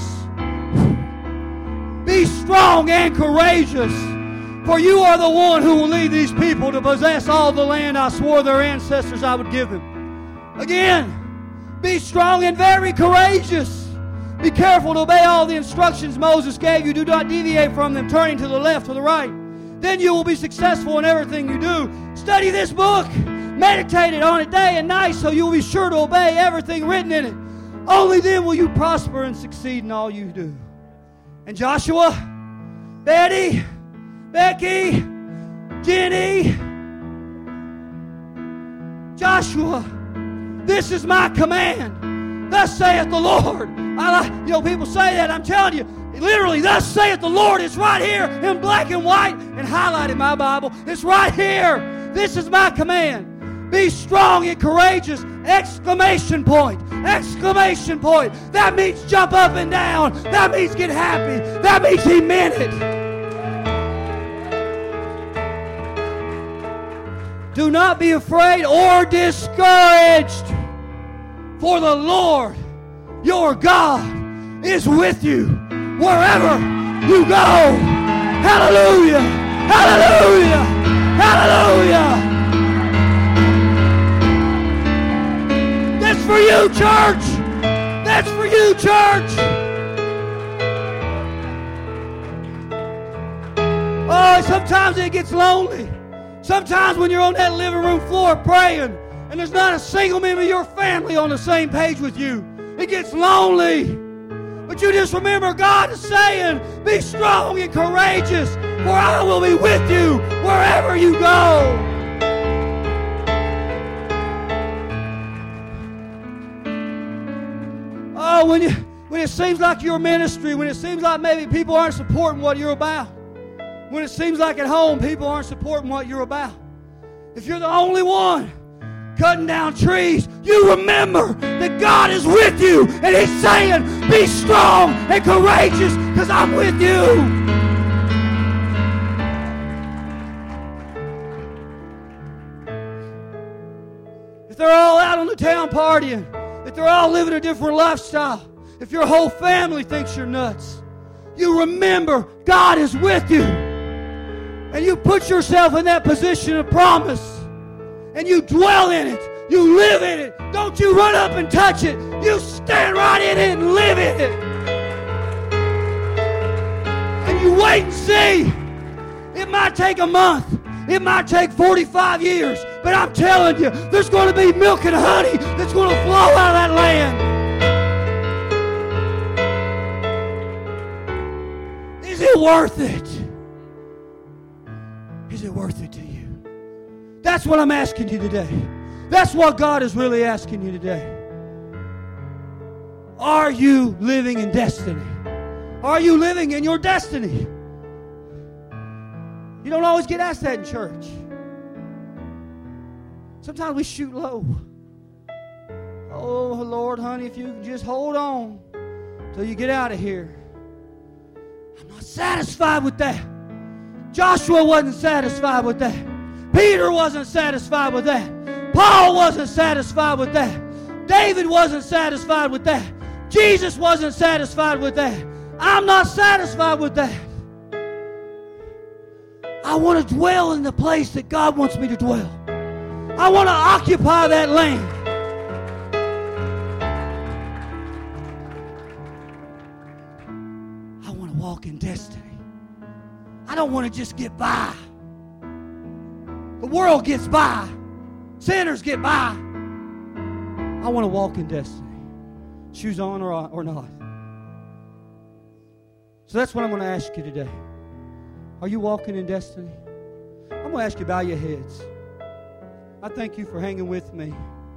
Be strong and courageous, for you are the one who will lead these people to possess all the land I swore their ancestors I would give them. Again, be strong and very courageous. Be careful to obey all the instructions Moses gave you. Do not deviate from them, turning to the left or the right. Then you will be successful in everything you do. Study this book. Meditate on it day and night so you will be sure to obey everything written in it. Only then will you prosper and succeed in all you do. And Joshua, Betty, Becky, Jenny, Joshua, this is my command. Thus saith the Lord. I like, you know, people say that. I'm telling you, literally, thus saith the Lord. It's right here in black and white and highlighted in my Bible. It's right here. This is my command. Be strong and courageous. Exclamation point. Exclamation point. That means jump up and down. That means get happy. That means he meant it. Do not be afraid or discouraged. For the Lord, your God, is with you wherever you go. Hallelujah. Hallelujah. Hallelujah. That's for you, church. That's for you, church. Oh, sometimes it gets lonely. Sometimes when you're on that living room floor praying and there's not a single member of your family on the same page with you, it gets lonely. But you just remember God is saying, be strong and courageous, for I will be with you wherever you go. Oh, when, you, when it seems like your ministry, when it seems like maybe people aren't supporting what you're about, when it seems like at home people aren't supporting what you're about, if you're the only one cutting down trees, you remember that God is with you, and He's saying, be strong and courageous, because I'm with you. If they're all out on the town partying, if they're all living a different lifestyle, if your whole family thinks you're nuts, you remember God is with you. And you put yourself in that position of promise. And you dwell in it. You live in it. Don't you run up and touch it. You stand right in it and live in it. And you wait and see. It might take a month. It might take forty-five years. But I'm telling you, there's going to be milk and honey that's going to flow out of that land. Is it worth it? Is it worth it to you? That's what I'm asking you today. That's what God is really asking you today. Are you living in destiny? Are you living in your destiny? You don't always get asked that in church. Sometimes we shoot low. Oh, Lord, honey, if you can just hold on till you get out of here. I'm not satisfied with that. Joshua wasn't satisfied with that. Peter wasn't satisfied with that. Paul wasn't satisfied with that. David wasn't satisfied with that. Jesus wasn't satisfied with that. I'm not satisfied with that. I want to dwell in the place that God wants me to dwell. I want to occupy that land. I want to walk in destiny. I don't want to just get by. The world gets by. Sinners get by. I want to walk in destiny. Shoes on or, or not. So that's what I'm going to ask you today. Are you walking in destiny? I'm going to ask you to bow your heads. I thank you for hanging with me.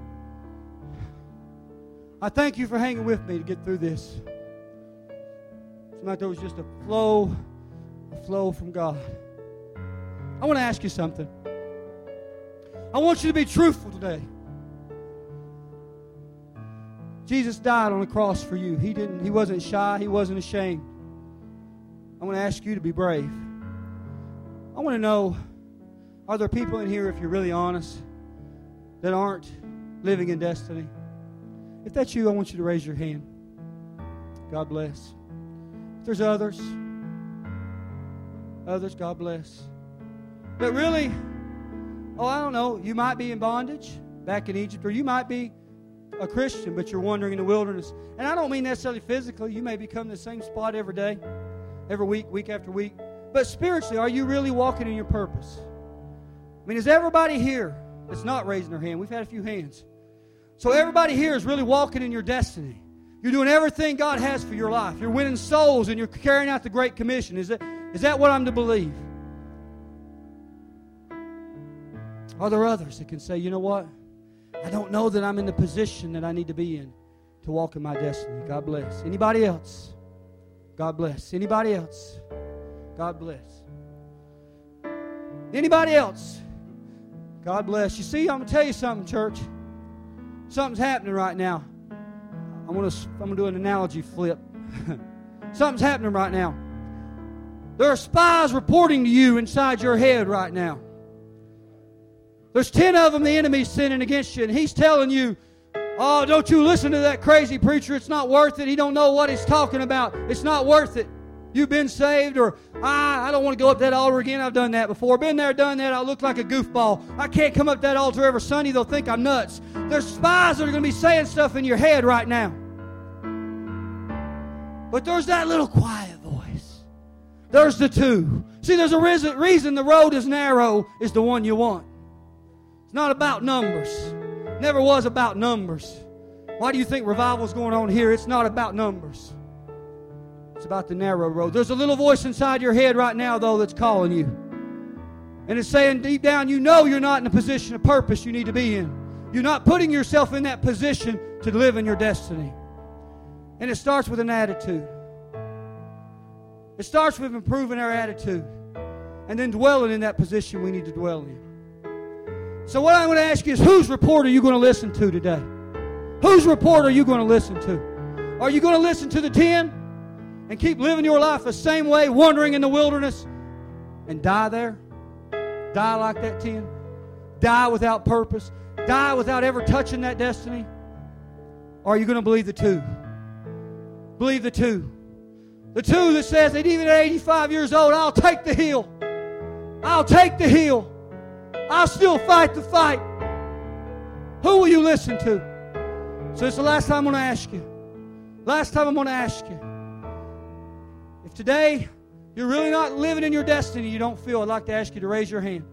I thank you for hanging with me to get through this. It's like there was just a flow, a flow from God. I want to ask you something. I want you to be truthful today. Jesus died on the cross for you. He didn't. He wasn't shy. He wasn't ashamed. I want to ask you to be brave. I want to know, are there people in here, if you're really honest, that aren't living in destiny? If that's you, I want you to raise your hand. God bless. If there's others, others, God bless. But really, oh, I don't know, you might be in bondage back in Egypt, or you might be a Christian, but you're wandering in the wilderness. And I don't mean necessarily physically. You may become the same spot every day, every week, week after week. But spiritually, are you really walking in your purpose? I mean, is everybody here that's not raising their hand? We've had a few hands. So everybody here is really walking in your destiny. You're doing everything God has for your life. You're winning souls and you're carrying out the Great Commission. Is that, is that what I'm to believe? Are there others that can say, you know what? I don't know that I'm in the position that I need to be in to walk in my destiny. God bless. Anybody else? God bless. Anybody else? God bless. Anybody else? God bless. You see, I'm going to tell you something, church. Something's happening right now. I'm going to, I'm going to do an analogy flip. Something's happening right now. There are spies reporting to you inside your head right now. There's ten of them, the enemy's sinning against you, and he's telling you, oh, don't you listen to that crazy preacher. It's not worth it. He don't know what he's talking about. It's not worth it. You've been saved, or ah, I don't want to go up that altar again. I've done that before. Been there, done that. I look like a goofball. I can't come up that altar every Sunday. They'll think I'm nuts. There's spies that are going to be saying stuff in your head right now. But there's that little quiet voice. There's the two. See, there's a reason the road is narrow is the one you want. It's not about numbers. Never was about numbers. Why do you think revival's going on here? It's not about numbers. It's about the narrow road. There's a little voice inside your head right now, though, that's calling you. And it's saying deep down, you know you're not in a position of purpose you need to be in. You're not putting yourself in that position to live in your destiny. And it starts with an attitude. It starts with improving our attitude. And then dwelling in that position we need to dwell in. So what I'm going to ask you is, whose report are you going to listen to today? Whose report are you going to listen to? Are you going to listen to the ten and keep living your life the same way, wandering in the wilderness, and die there? Die like that ten? Die without purpose? Die without ever touching that destiny? Or are you going to believe the two? Believe the two. The two that says that even at eighty-five years old, I'll take the hill. I'll take the hill. I'll still fight the fight. Who will you listen to? So it's the last time I'm going to ask you. Last time I'm going to ask you. If today you're really not living in your destiny, you don't feel, I'd like to ask you to raise your hand.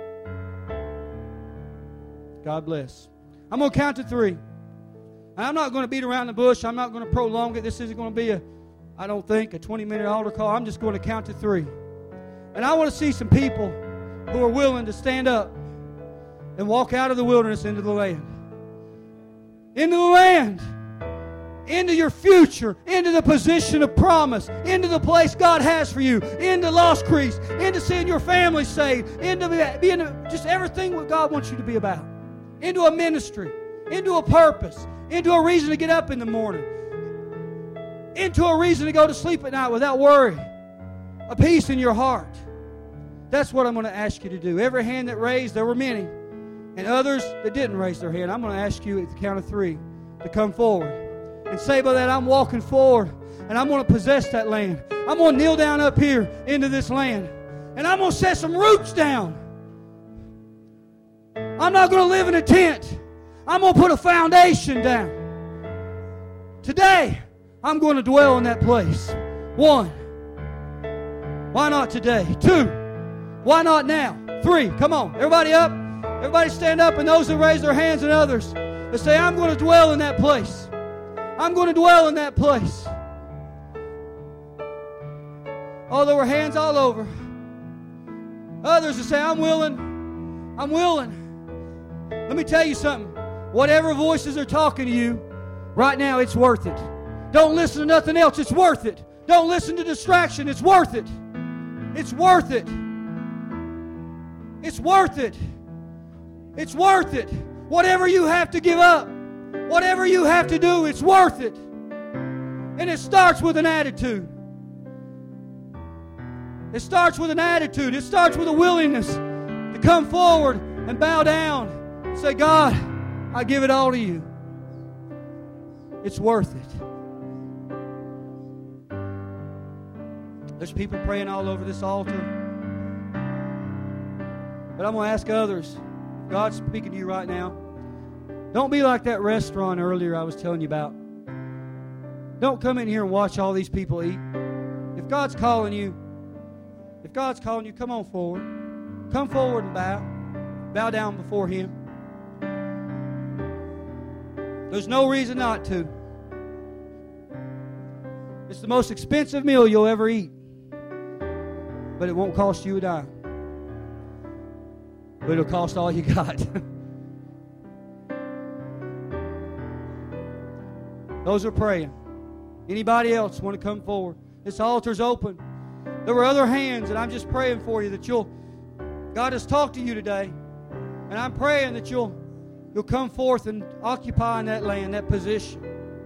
God bless. I'm going to count to three. And I'm not going to beat around the bush. I'm not going to prolong it. This isn't going to be a, I don't think, a twenty-minute altar call. I'm just going to count to three. And I want to see some people who are willing to stand up and walk out of the wilderness into the land. Into the land. Into your future. Into the position of promise. Into the place God has for you. Into Lost Creeks. Into seeing your family saved. Into being just everything what God wants you to be about. Into a ministry. Into a purpose. Into a reason to get up in the morning. Into a reason to go to sleep at night without worry. A peace in your heart. That's what I'm going to ask you to do. Every hand that raised, there were many. And others that didn't raise their hand, I'm going to ask you at the count of three to come forward. And say by that, I'm walking forward. And I'm going to possess that land. I'm going to kneel down up here into this land. And I'm going to set some roots down. I'm not going to live in a tent. I'm going to put a foundation down. Today, I'm going to dwell in that place. One. Why not today? Two. Why not now? Three. Come on. Everybody up. Everybody stand up. And those that raise their hands and others that say, I'm going to dwell in that place. I'm going to dwell in that place. Oh, there were hands all over. Others that say, I'm willing. I'm willing. Let me tell you something. Whatever voices are talking to you, right now it's worth it. Don't listen to nothing else. It's worth it. Don't listen to distraction. It's worth it. It's worth it. It's worth it. It's worth it. Whatever you have to give up, whatever you have to do, it's worth it. And it starts with an attitude. It starts with an attitude. It starts with a willingness to come forward and bow down and say, God, I give it all to you. It's worth it. There's people praying all over this altar. But I'm going to ask others. God's speaking to you right now. Don't be like that restaurant earlier I was telling you about. Don't come in here and watch all these people eat. If God's calling you, if God's calling you, come on forward. Come forward and bow. Bow down before Him. There's no reason not to. It's the most expensive meal you'll ever eat. But it won't cost you a dime. But it'll cost all you got. Those are praying. Anybody else want to come forward? This altar's open. There were other hands, and I'm just praying for you that you'll, God has talked to you today. And I'm praying that you'll, you'll come forth and occupy in that land, that position.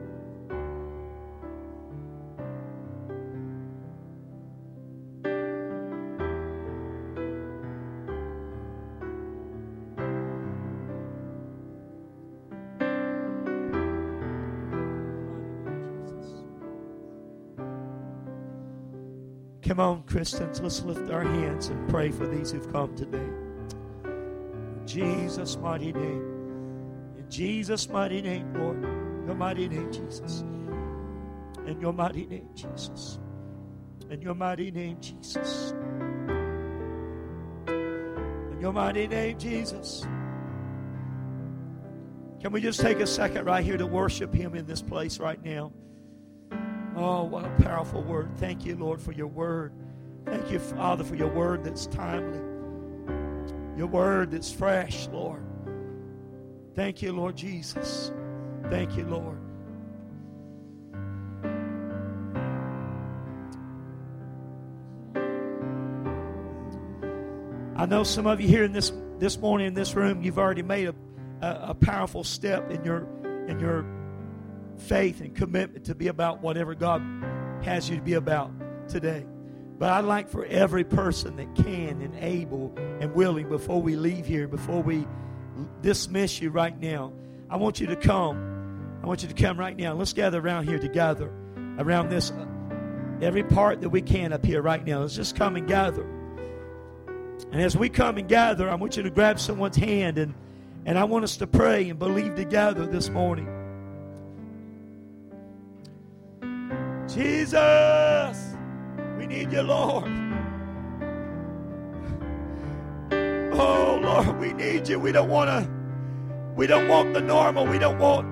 Come on, Christians, let's lift our hands and pray for these who've come today. In Jesus' mighty name. In Jesus' mighty name, Lord. Your mighty name, Jesus. In your mighty name, Jesus. In your mighty name, Jesus. In your mighty name, Jesus. Can we just take a second right here to worship Him in this place right now? Oh, what a powerful word. Thank you, Lord, for your word. Thank you, Father, for your word that's timely. Your word that's fresh, Lord. Thank you, Lord Jesus. Thank you, Lord. I know some of you here in this this morning in this room, you've already made a, a, a powerful step in your in your faith and commitment to be about whatever God has you to be about today. But I'd like for every person that can and able and willing, before we leave here, before we dismiss you right now, I want you to come. I want you to come right now. Let's gather around here together, around this, every part that we can up here right now. Let's just come and gather. And as we come and gather, I want you to grab someone's hand, and, and I want us to pray and believe together this morning. Jesus, we need you, Lord. Oh, Lord, we need you. We don't want to, we don't want the normal. We don't want,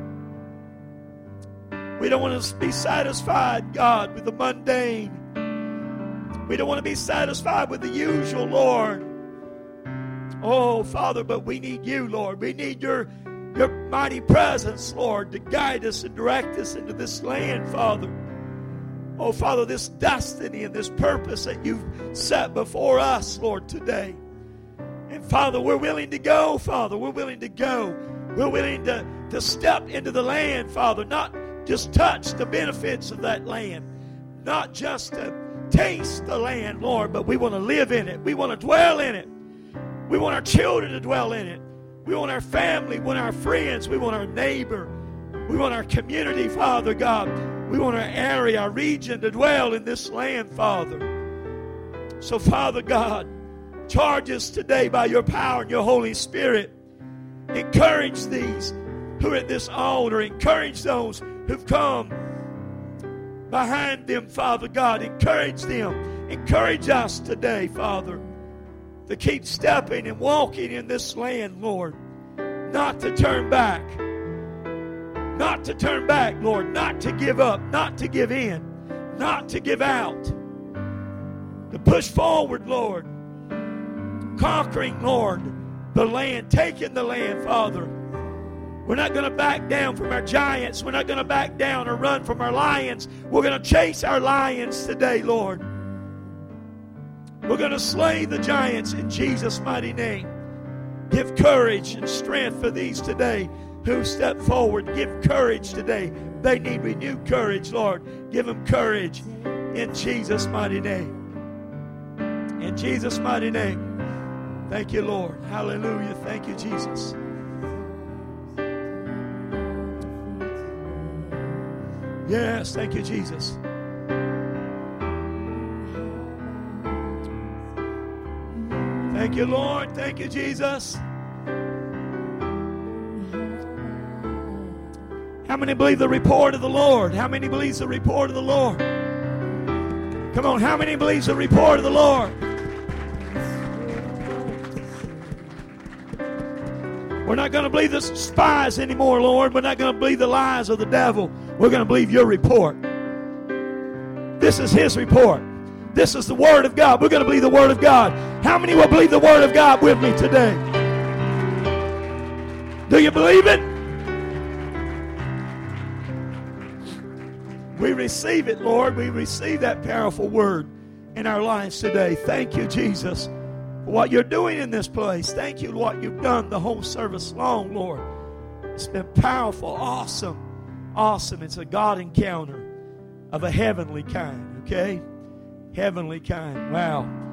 we don't want to be satisfied, God, with the mundane. We don't want to be satisfied with the usual, Lord. Oh, Father, but we need you, Lord. We need your, your mighty presence, Lord, to guide us and direct us into this land, Father. Oh, Father, this destiny and this purpose that you've set before us, Lord, today. And, Father, we're willing to go, Father. We're willing to go. We're willing to, to step into the land, Father, not just touch the benefits of that land, not just to taste the land, Lord, but we want to live in it. We want to dwell in it. We want our children to dwell in it. We want our family, we want our friends, we want our neighbor. We want our community, Father God. We want our area, our region to dwell in this land, Father. So, Father God, charge us today by your power and your Holy Spirit. Encourage these who are at this altar. Encourage those who've come behind them, Father God. Encourage them. Encourage us today, Father, to keep stepping and walking in this land, Lord. Not to turn back. Not to turn back, Lord. Not to give up. Not to give in. Not to give out. To push forward, Lord. Conquering, Lord, the land. Taking the land, Father. We're not going to back down from our giants. We're not going to back down or run from our lions. We're going to chase our lions today, Lord. We're going to slay the giants in Jesus' mighty name. Give courage and strength for these today who step forward. Give courage today. They need renewed courage, Lord. Give them courage in Jesus' mighty name. In Jesus' mighty name. Thank you, Lord. Hallelujah. Thank you, Jesus. Yes, thank you, Jesus. Thank you, Lord. Thank you, Jesus. How many believe the report of the Lord? How many believes the report of the Lord? Come on, how many believes the report of the Lord? We're not going to believe the spies anymore, Lord. We're not going to believe the lies of the devil. We're going to believe your report. This is his report. This is the word of God. We're going to believe the word of God. How many will believe the word of God with me today? Do you believe it? We receive it, Lord. We receive that powerful word in our lives today. Thank you, Jesus. for what you're doing in this place. Thank you for what you've done the whole service long, Lord. It's been powerful, awesome, awesome. It's a God encounter of a heavenly kind, okay? Heavenly kind. Wow.